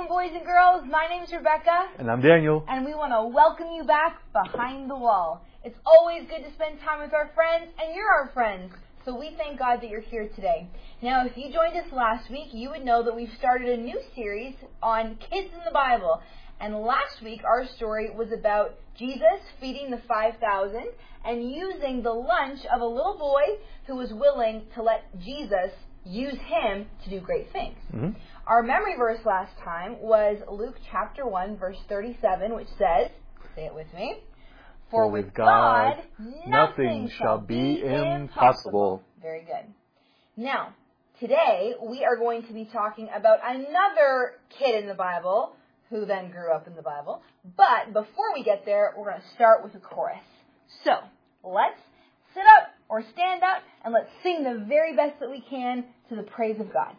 Welcome, boys and girls. My name's Rebecca. And I'm Daniel. And we want to welcome you back behind the wall. It's always good to spend time with our friends, and you're our friends. So we thank God that you're here today. Now, if you joined us last week, you would know that we've started a new series on kids in the Bible. And last week, our story was about Jesus feeding the 5,000 and using the lunch of a little boy who was willing to let Jesus use him to do great things. Mm-hmm. Our memory verse last time was Luke chapter 1, verse 37, which says, say it with me, For with God, nothing shall be impossible. Very good. Now, today we are going to be talking about another kid in the Bible who then grew up in the Bible. But before we get there, we're going to start with a chorus. So, let's sit up or stand up and let's sing the very best that we can to the praise of God.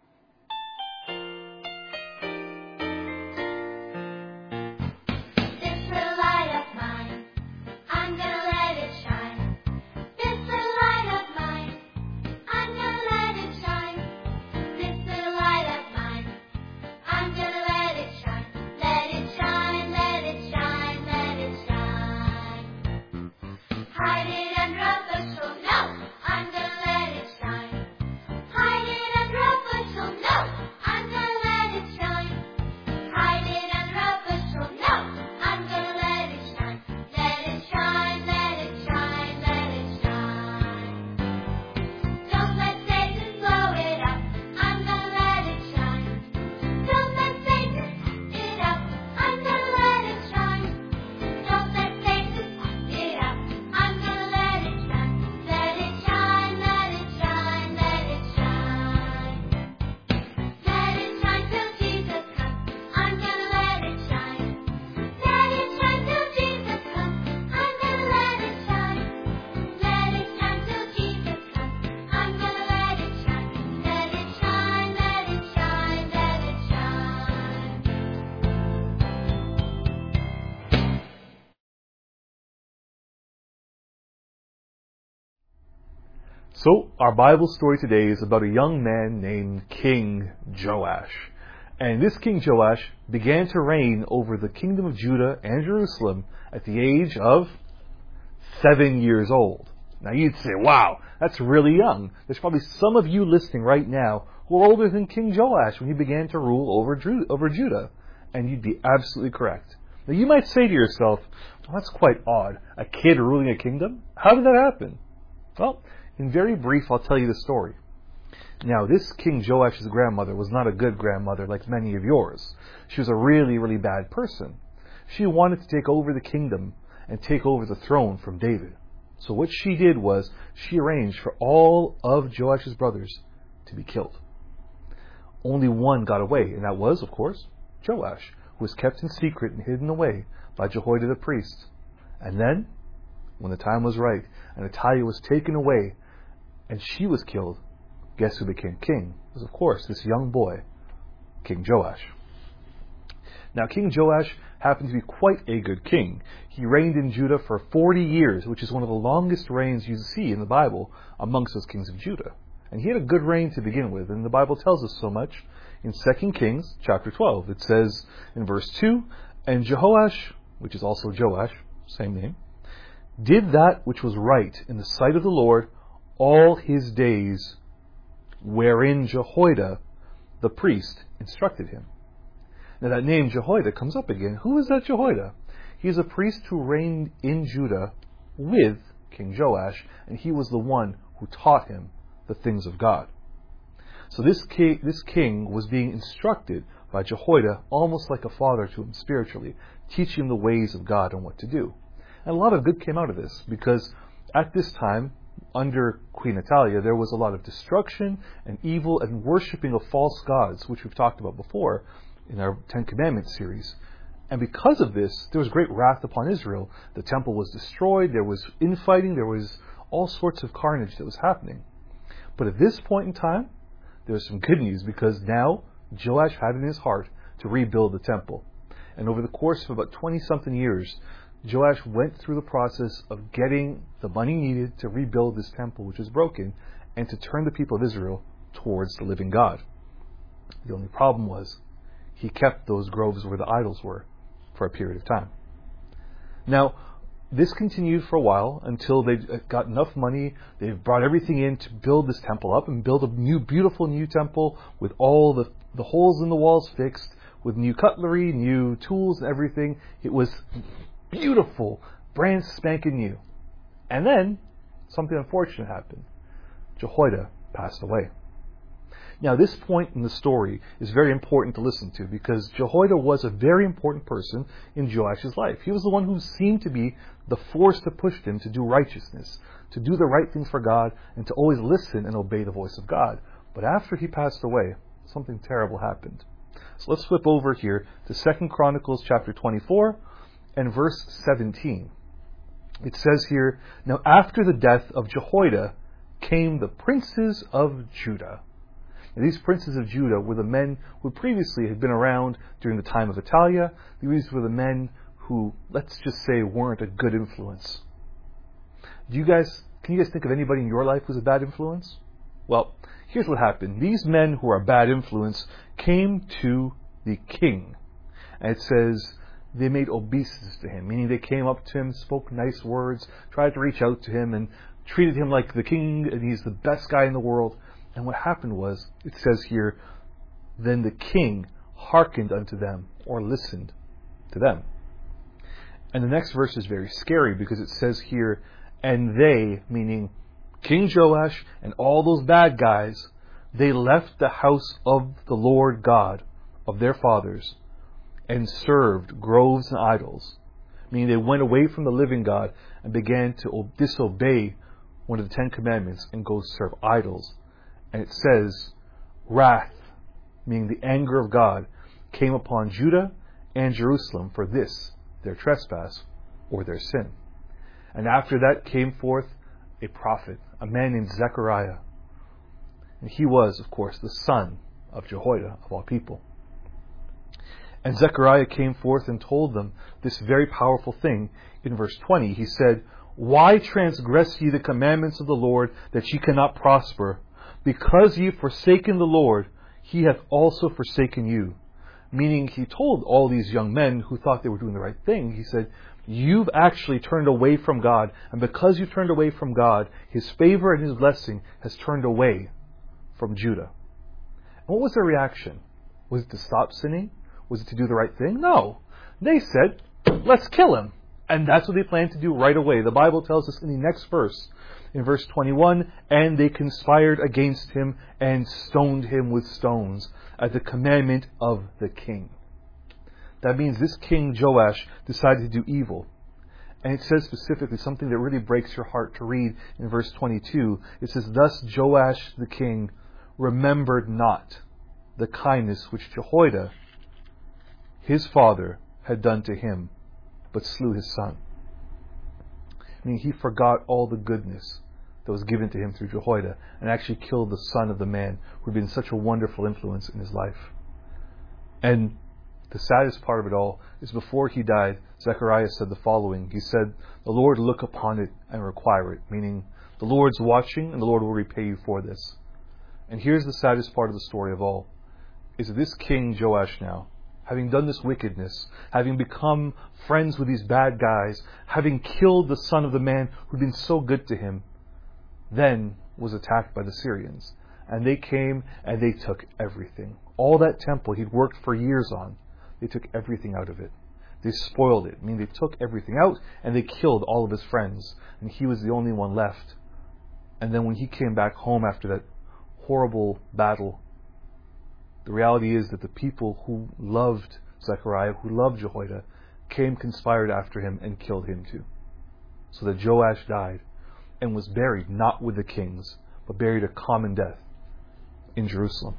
So, our Bible story today is about a young man named King Joash. And this King Joash began to reign over the kingdom of Judah and Jerusalem at the age of 7 years old. Now you'd say, wow, that's really young. There's probably some of you listening right now who are older than King Joash when he began to rule over Judah. And you'd be absolutely correct. Now you might say to yourself, well, that's quite odd. A kid ruling a kingdom? How did that happen? Well, in very brief, I'll tell you the story. Now, this King Joash's grandmother was not a good grandmother like many of yours. She was a really, really bad person. She wanted to take over the kingdom and take over the throne from David. So what she did was she arranged for all of Joash's brothers to be killed. Only one got away, and that was, of course, Joash, who was kept in secret and hidden away by Jehoiada the priest. And then, when the time was right, and Athaliah was taken away, and she was killed, guess who became king? It was, of course, this young boy, King Joash. Now, King Joash happened to be quite a good king. He reigned in Judah for 40 years, which is one of the longest reigns you see in the Bible amongst those kings of Judah. And he had a good reign to begin with, and the Bible tells us so much. In 2 Kings chapter 12, it says in verse 2, And Jehoash, which is also Joash, same name, did that which was right in the sight of the Lord all his days, wherein Jehoiada the priest instructed him. Now that name Jehoiada comes up again. Who is that Jehoiada? He is a priest who reigned in Judah with King Joash, and he was the one who taught him the things of God. So this king was being instructed by Jehoiada almost like a father to him spiritually, teaching him the ways of God and what to do. And a lot of good came out of this, because at this time, under Queen Athaliah, there was a lot of destruction and evil and worshipping of false gods, which we've talked about before in our Ten Commandments series. And because of this, there was great wrath upon Israel. The temple was destroyed, there was infighting, there was all sorts of carnage that was happening. But at this point in time, there was some good news, because now Joash had in his heart to rebuild the temple. And over the course of about 20-something years, Joash went through the process of getting the money needed to rebuild this temple, which was broken, and to turn the people of Israel towards the living God. The only problem was, he kept those groves where the idols were for a period of time. Now, this continued for a while until they got enough money. They brought everything in to build this temple up and build a beautiful new temple with all the holes in the walls fixed, with new cutlery, new tools and everything. It was beautiful, brand spanking new. And then something unfortunate happened. Jehoiada passed away. Now, this point in the story is very important to listen to because Jehoiada was a very important person in Joash's life. He was the one who seemed to be the force that pushed him to do righteousness, to do the right things for God, and to always listen and obey the voice of God. But after he passed away, something terrible happened. So let's flip over here to 2 Chronicles chapter 24 and verse 17. It says here, "Now after the death of Jehoiada came the princes of Judah." And these princes of Judah were the men who previously had been around during the time of Athaliah. These were the men who, let's just say, weren't a good influence. Can you guys think of anybody in your life who's a bad influence? Well, here's what happened. These men who are a bad influence came to the king. And it says they made obeisance to him, meaning they came up to him, spoke nice words, tried to reach out to him, and treated him like the king, and he's the best guy in the world. And what happened was, it says here, then the king hearkened unto them, or listened to them. And the next verse is very scary because it says here, and they, meaning King Joash and all those bad guys, they left the house of the Lord God of their fathers and served groves and idols. Meaning they went away from the living God and began to disobey one of the 10 Commandments and go serve idols. And it says, wrath, meaning the anger of God, came upon Judah and Jerusalem for this, their trespass or their sin. And after that came forth a prophet, a man named Zechariah. And he was, of course, the son of Jehoiada, of all people. And Zechariah came forth and told them this very powerful thing. In verse 20, he said, why transgress ye the commandments of the Lord, that ye cannot prosper? Because ye have forsaken the Lord, he hath also forsaken you. Meaning he told all these young men who thought they were doing the right thing, he said, you've actually turned away from God. And because you turned away from God, his favor and his blessing has turned away from Judah. And what was their reaction? Was it to stop sinning? Was it to do the right thing? No. They said, let's kill him. And that's what they planned to do right away. The Bible tells us in the next verse, in verse 21, and they conspired against him and stoned him with stones at the commandment of the king. That means this king Joash decided to do evil. And it says specifically something that really breaks your heart to read in verse 22. It says, thus Joash the king remembered not the kindness which Jehoiada, his father, had done to him, but slew his son. I mean, he forgot all the goodness that was given to him through Jehoiada and actually killed the son of the man who had been such a wonderful influence in his life. And the saddest part of it all is before he died, Zechariah said the following. He said, the Lord look upon it and require it, meaning the Lord's watching and the Lord will repay you for this. And here's the saddest part of the story of all, is that this king Joash now, having done this wickedness, having become friends with these bad guys, having killed the son of the man who'd been so good to him, then was attacked by the Syrians. And they came and they took everything. All that temple he'd worked for years on, they took everything out of it. They spoiled it. I mean, they took everything out and they killed all of his friends. And he was the only one left. And then when he came back home after that horrible battle, the reality is that the people who loved Zechariah, who loved Jehoiada, conspired after him and killed him too. So that Joash died and was buried not with the kings, but buried a common death in Jerusalem.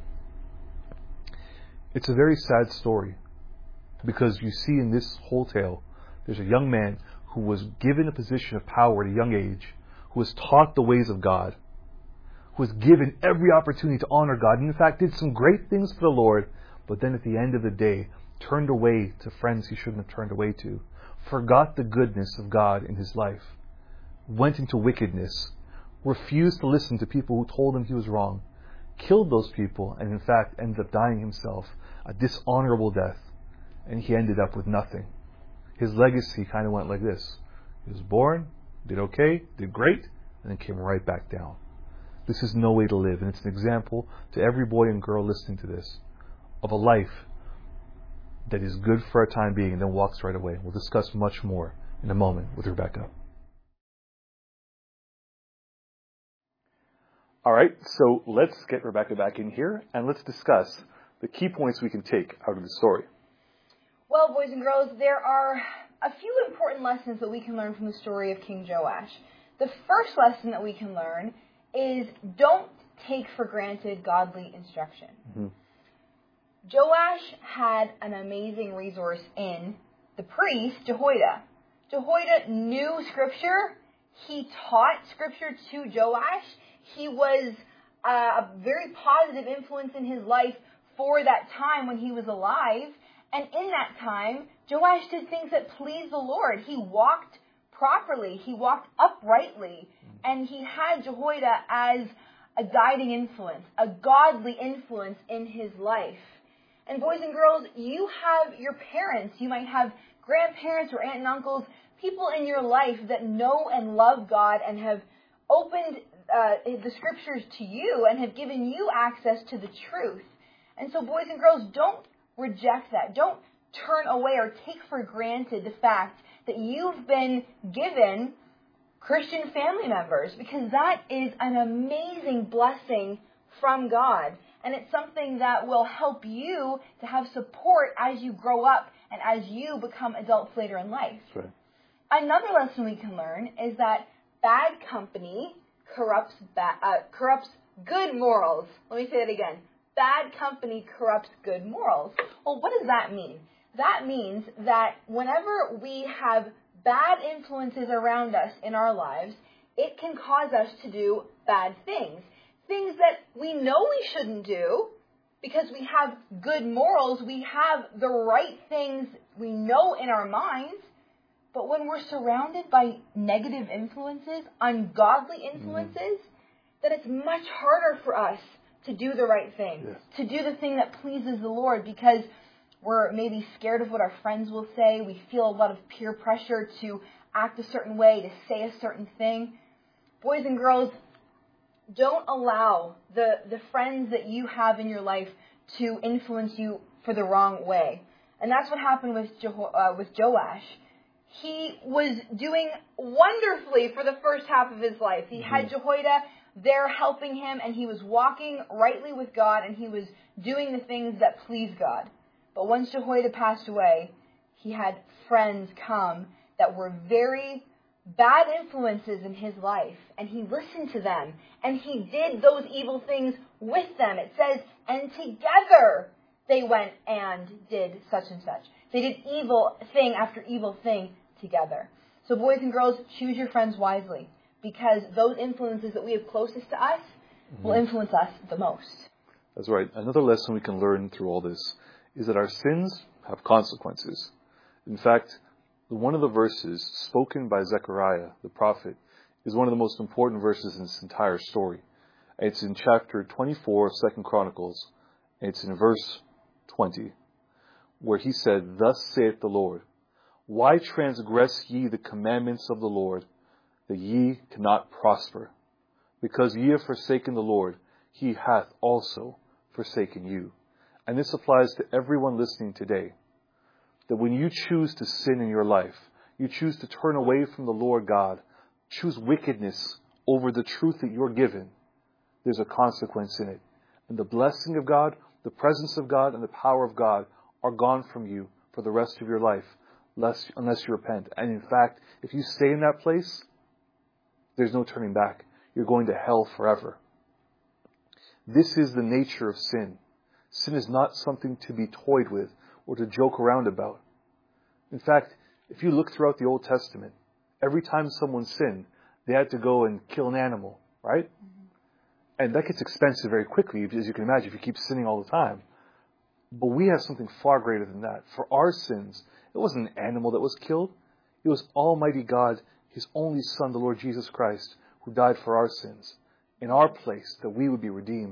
It's a very sad story because you see in this whole tale, there's a young man who was given a position of power at a young age, who was taught the ways of God, who was given every opportunity to honor God, and in fact did some great things for the Lord, but then at the end of the day turned away to friends he shouldn't have turned away to, forgot the goodness of God in his life, went into wickedness, refused to listen to people who told him he was wrong, killed those people, and in fact ended up dying himself a dishonorable death, and he ended up with nothing. His legacy kind of went like this. He was born, did okay, did great, and then came right back down. This is no way to live, and it's an example to every boy and girl listening to this of a life that is good for a time being and then walks right away. We'll discuss much more in a moment with Rebecca. All right, so let's get Rebecca back in here and let's discuss the key points we can take out of the story. Well, boys and girls, there are a few important lessons that we can learn from the story of King Joash. The first lesson that we can learn is don't take for granted godly instruction. Mm-hmm. Joash had an amazing resource in the priest, Jehoiada. Jehoiada knew Scripture. He taught Scripture to Joash. He was a very positive influence in his life for that time when he was alive. And in that time, Joash did things that pleased the Lord. He walked properly. He walked uprightly. And he had Jehoiada as a guiding influence, a godly influence in his life. And boys and girls, you have your parents. You might have grandparents or aunt and uncles, people in your life that know and love God and have opened the Scriptures to you and have given you access to the truth. And so, boys and girls, don't reject that. Don't turn away or take for granted the fact that you've been given Christian family members, because that is an amazing blessing from God. And it's something that will help you to have support as you grow up and as you become adults later in life. Right. Another lesson we can learn is that bad company corrupts good morals. Let me say that again. Bad company corrupts good morals. Well, what does that mean? That means that whenever we have bad influences around us in our lives, it can cause us to do bad things. Things that we know we shouldn't do because we have good morals, we have the right things we know in our minds. But when we're surrounded by negative influences, ungodly influences, then it's much harder for us to do the right thing, to do the thing that pleases the Lord, because we're maybe scared of what our friends will say. We feel a lot of peer pressure to act a certain way, to say a certain thing. Boys and girls, don't allow the friends that you have in your life to influence you for the wrong way. And that's what happened with Joash. He was doing wonderfully for the first half of his life. He had Jehoiada there helping him, and he was walking rightly with God, and he was doing the things that pleased God. But once Jehoiada passed away, he had friends come that were very bad influences in his life, and he listened to them, and he did those evil things with them. It says, and together they went and did such and such. They did evil thing after evil thing together. So boys and girls, choose your friends wisely, because those influences that we have closest to us will influence us the most. That's right. Another lesson we can learn through all this is that our sins have consequences. In fact, one of the verses spoken by Zechariah, the prophet, is one of the most important verses in this entire story. It's in chapter 24 of 2 Chronicles, and it's in verse 20, where he said, "Thus saith the Lord, why transgress ye the commandments of the Lord, that ye cannot prosper? Because ye have forsaken the Lord, he hath also forsaken you." And this applies to everyone listening today. That when you choose to sin in your life, you choose to turn away from the Lord God, choose wickedness over the truth that you're given, there's a consequence in it. And the blessing of God, the presence of God, and the power of God are gone from you for the rest of your life, unless you repent. And in fact, if you stay in that place, there's no turning back. You're going to hell forever. This is the nature of sin. Sin is not something to be toyed with or to joke around about. In fact, if you look throughout the Old Testament, every time someone sinned, they had to go and kill an animal, right? And that gets expensive very quickly, as you can imagine, if you keep sinning all the time. But we have something far greater than that. For our sins, it wasn't an animal that was killed. It was Almighty God, His only Son, the Lord Jesus Christ, who died for our sins in our place, that we would be redeemed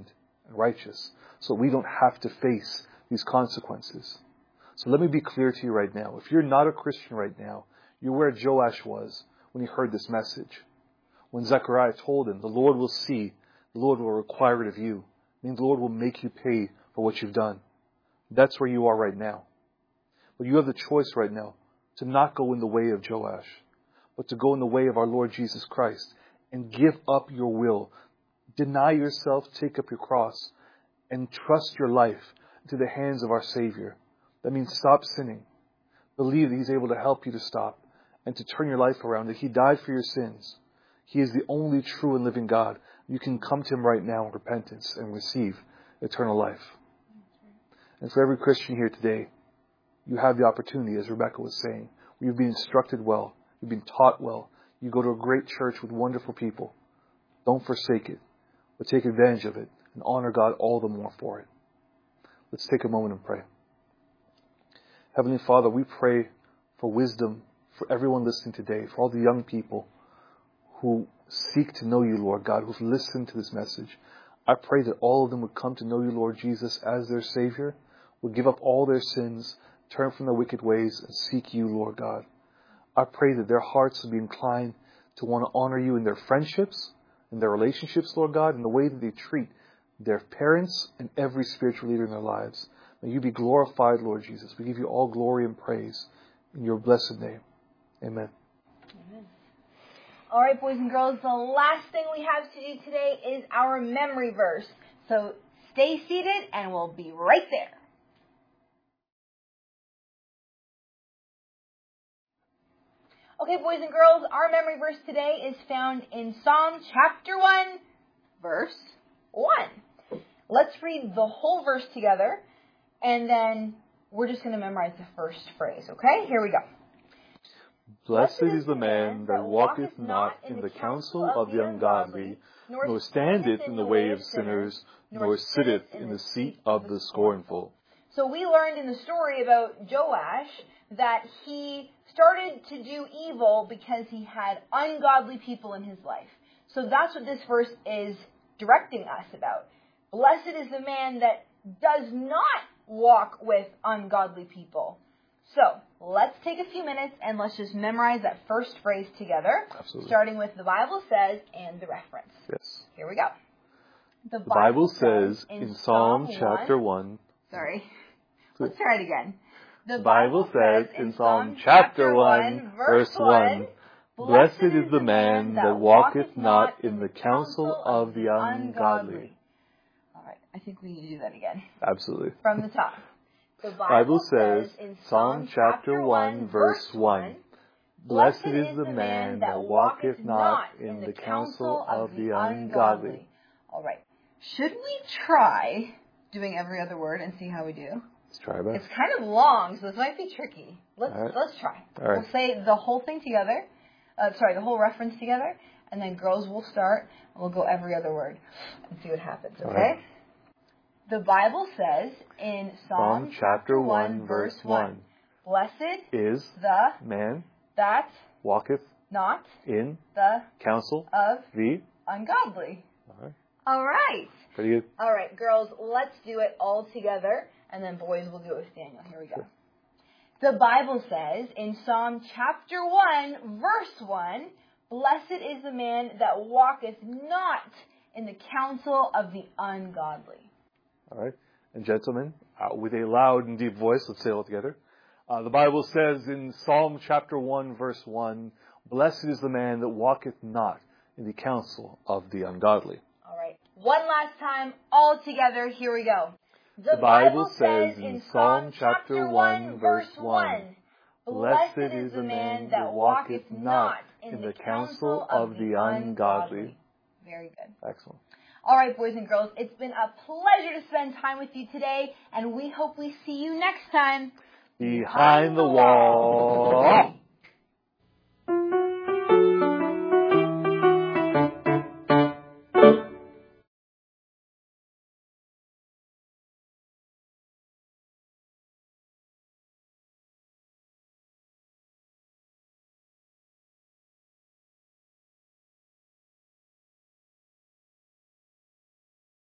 and righteous, so we don't have to face these consequences. So let me be clear to you right now. If you're not a Christian right now, you're where Joash was when he heard this message. When Zechariah told him, the Lord will see, the Lord will require it of you. I mean, the Lord will make you pay for what you've done. That's where you are right now. But you have the choice right now to not go in the way of Joash, but to go in the way of our Lord Jesus Christ and give up your will. Deny yourself, take up your cross, and trust your life into the hands of our Savior. That means stop sinning. Believe that He's able to help you to stop and to turn your life around, that He died for your sins. He is the only true and living God. You can come to Him right now in repentance and receive eternal life. And for every Christian here today, you have the opportunity, as Rebecca was saying, where you've been instructed well, you've been taught well, you go to a great church with wonderful people. Don't forsake it, but take advantage of it and honor God all the more for it. Let's take a moment and pray. Heavenly Father, we pray for wisdom for everyone listening today, for all the young people who seek to know you, Lord God, who've listened to this message. I pray that all of them would come to know you, Lord Jesus, as their Savior, would give up all their sins, turn from their wicked ways, and seek you, Lord God. I pray that their hearts would be inclined to want to honor you in their friendships, in their relationships, Lord God, in the way that they treat their parents and every spiritual leader in their lives. May you be glorified, Lord Jesus. We give you all glory and praise in your blessed name. Amen. Amen. All right, boys and girls, the last thing we have to do today is our memory verse. So stay seated and we'll be right there. Okay, boys and girls, our memory verse today is found in Psalm chapter 1, verse 1. Let's read the whole verse together, and then we're just going to memorize the first phrase, okay? Here we go. Blessed is the man that walketh not in the counsel of the ungodly, nor standeth in the way of sinners, nor sitteth in the seat of the scornful. So we learned in the story about Joash that he started to do evil because he had ungodly people in his life. So that's what this verse is directing us about. Blessed is the man that does not walk with ungodly people. So let's take a few minutes and let's just memorize that first phrase together. Absolutely. Starting with the Bible says and the reference. Yes. Here we go. The Bible says in Psalm chapter 1. Sorry. Let's try it again. The Bible says in Psalm chapter 1, verse 1, Blessed is the man that walketh not in the counsel of the ungodly. All right, I think we need to do that again. Absolutely. From the top. The Bible says in Psalm chapter 1, verse 1, Blessed is the man that walketh not in the counsel of the ungodly. All right. Should we try doing every other word and see how we do? Let's try that. It's kind of long, so this might be tricky. Let's try. All right. We'll say the whole thing together. The whole reference together, and then girls will start, and we'll go every other word and see what happens, okay? Right. The Bible says in Psalm chapter 1, verse 1, Blessed is the man that walketh not in the counsel of the ungodly. All right. All right. Pretty good. All right, girls, let's do it all together, and then boys will do it with Daniel. Here we go. Sure. The Bible says in Psalm chapter 1, verse 1, Blessed is the man that walketh not in the counsel of the ungodly. All right. And gentlemen, with a loud and deep voice, let's say it all together. The Bible says in Psalm chapter 1, verse 1, Blessed is the man that walketh not in the counsel of the ungodly. All right. One last time, all together, here we go. The Bible says in Psalm chapter 1, verse 1, Blessed is the man that walketh not in the counsel of the ungodly. Very good. Excellent. All right, boys and girls, it's been a pleasure to spend time with you today, and we hope we see you next time. Behind the wall.